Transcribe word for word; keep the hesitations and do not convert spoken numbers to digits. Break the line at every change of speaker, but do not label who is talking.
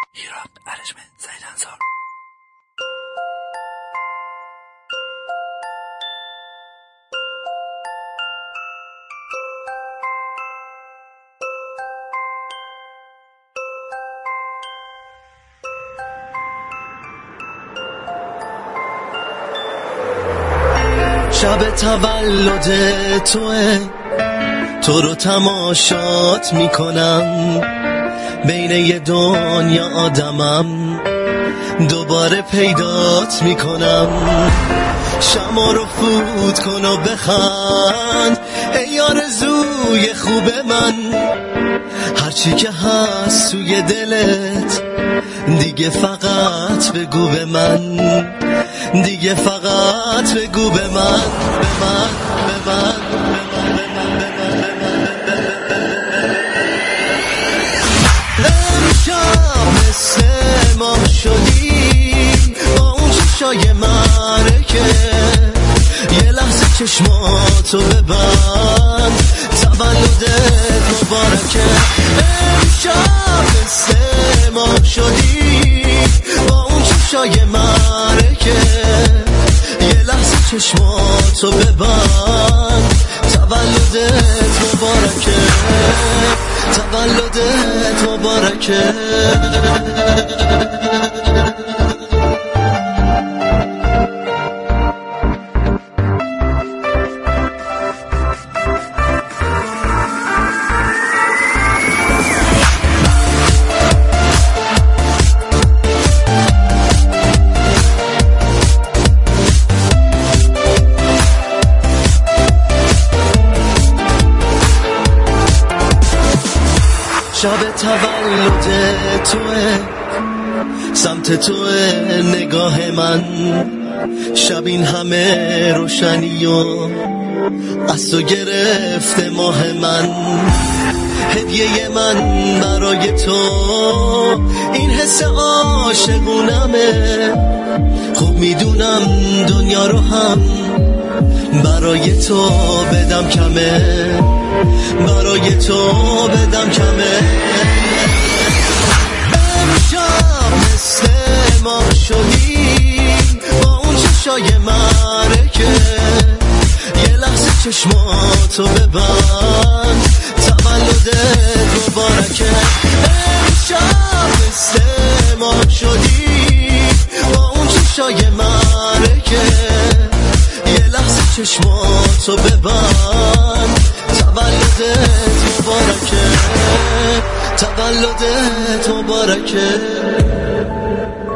ایران ارجمند زیدنزار.
شب تولد توه، تو رو تماشات میکنم، بین یه دنیا آدمم دوباره پیدات میکنم. شما رو فوت کن و بخند ای آرزوی خوب من، هرچی که هست توی دلت دیگه فقط بگو به من، دیگه فقط بگو به من، به من، به من، به من. امشب مثل ما شدی با اون چشای مرکه، یه لحظه چشماتو ببند تولدت مبارکه. امشب مثل ما شدی با اون چشای مرکه، یه لحظه چشماتو ببند تولدت مبارکه، تولدت مبارکه. شب تولد توه، سمت توه نگاه من، شب این همه روشنی و از تو گرفته ماه من. هدیه من برای تو این حس عاشقونمه، خوب میدونم دنیا رو هم برای تو بدم کمه، برای تو بدم کمه. امشب مثل ما شدی با اون چشای مرکه، یه لحظه چشماتو ببند تولدت مبارکه. امشب مثل ما شدی با اون چشای مرکه، یه لحظه چشماتو ببند تولدت مبارکه، تولدت مبارکه.